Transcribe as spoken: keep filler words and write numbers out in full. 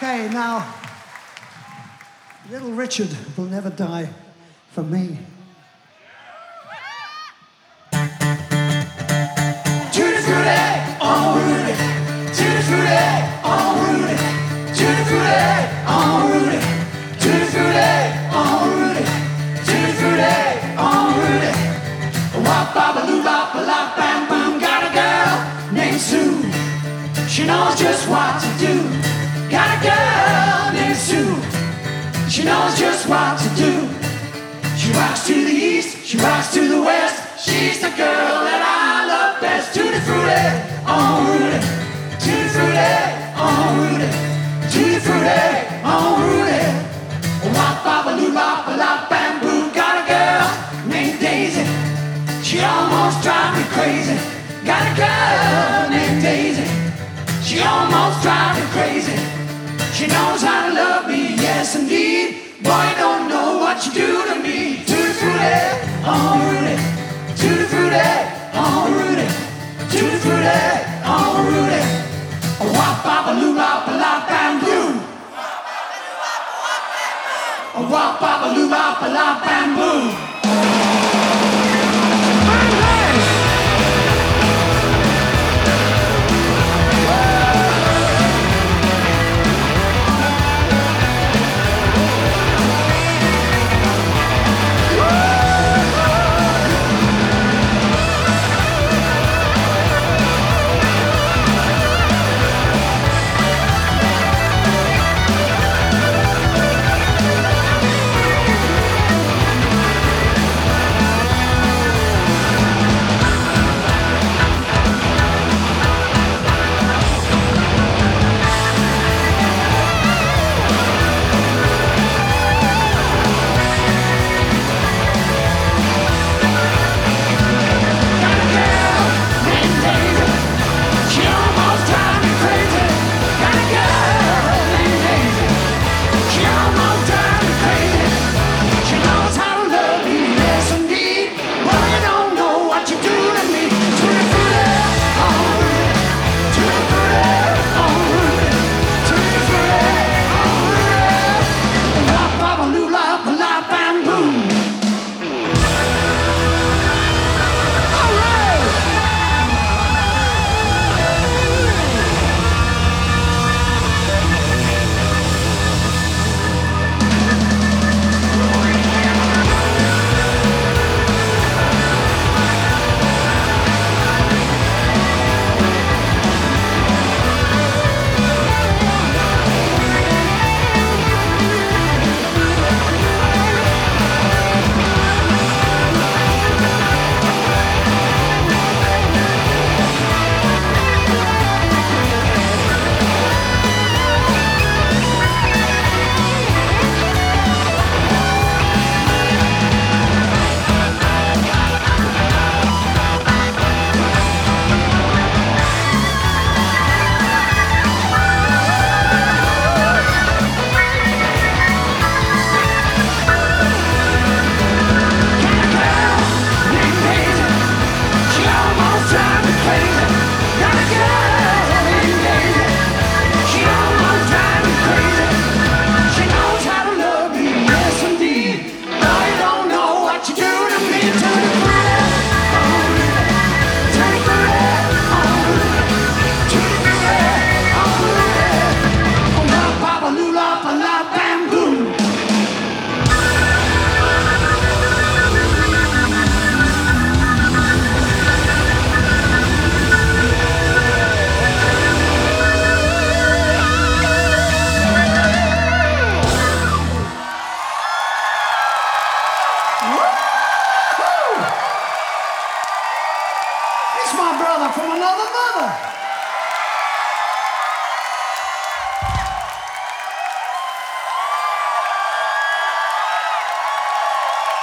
Okay, now, Little Richard will never die for me. Tutti frutti, oh Rudy. Tutti frutti, oh Rudy. Tutti frutti, oh Rudy. Tutti frutti, oh Rudy. Tutti frutti, oh Rudy. Wop bop a loo bop a lop bam boom. Got a girl named Sue. She knows just what to do. Got a girl named Sue. She knows just what to do. She rocks to the east, she rocks to the west. She's the girl that I love best. Tutti frutti, oh Rudy. Tutti frutti, oh Rudy. Tutti frutti, oh Rudy. Wop bop a loo bop a lop bam boom. Got a girl named Daisy. She almost drives me crazy. Got a girl named Daisy. She almost drives me crazy. She knows how to love me, yes indeed. Boy, you don't know what you do to me. Tutti frutti, oh Rudy. Tutti frutti, oh Rudy. Tutti frutti, oh Rudy. Wop bop a loo bop a lop bam boom. Wop bop a loo bop a lop bam boom.